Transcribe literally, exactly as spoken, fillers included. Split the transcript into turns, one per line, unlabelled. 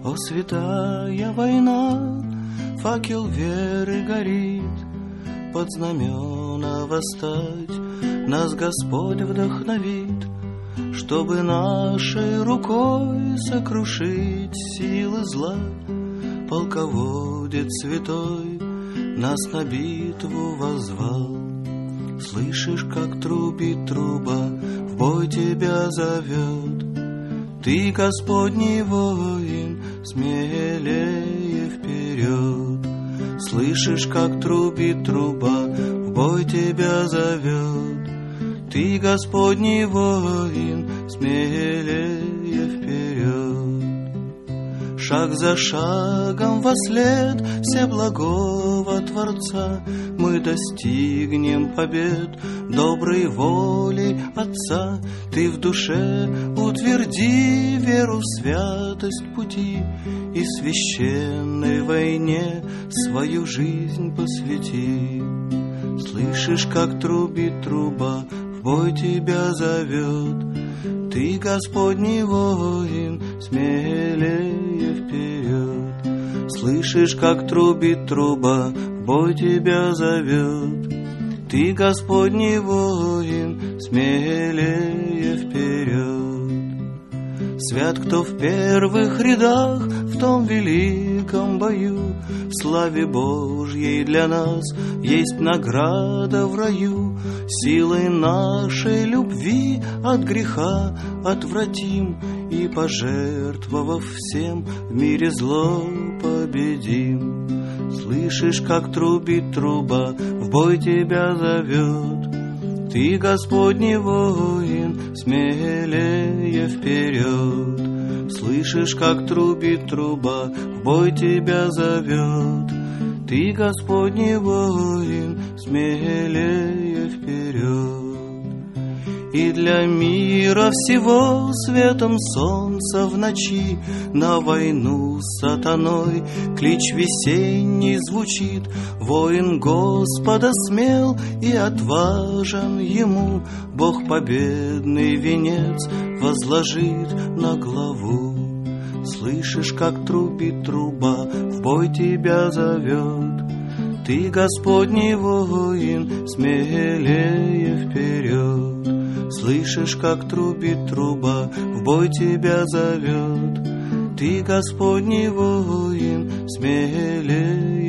О, святая война, факел веры горит, под знамена восстать нас Господь вдохновит, чтобы нашей рукой сокрушить силы зла. Полководец святой нас на битву воззвал. Слышишь, как трубит труба, в бой тебя зовет. Ты, Господний воин, смелее вперед. Слышишь, как трубит труба, в бой тебя зовет. Ты, Господний воин, смелее вперед. Шаг за шагом вослед всеблагого Творца мы достигнем побед доброй волей Отца. Ты в душе утверди веру в святость пути и священной войне свою жизнь посвяти. Слышишь, как трубит труба, в бой тебя зовет. Ты, Господний воин, смелее вперед. Слышишь, как трубит труба, в бой тебя зовет. Ты, Господний воин, смелее вперед. Свят, кто в первых рядах в том великом бою, в славе Божьей для нас есть награда в раю. Силой нашей любви от греха отвратим и, пожертвовав всем, в мире зло победим. Слышишь, как трубит труба, в бой тебя зовет. Ты, Господний воин, смелее вперед. Слышишь, как трубит труба, в бой тебя зовет. Ты, Господний воин, смелее вперед. И для мира всего светом солнца в ночи на войну с сатаной клич весенний звучит. Воин Господа смел и отважен ему, Бог победный венец возложит на главу. Слышишь, как трубит труба, в бой тебя зовет. Ты, Господний воин, смелее вперед. Слышишь, как трубит труба, в бой тебя зовет. Ты, Господний воин, смелее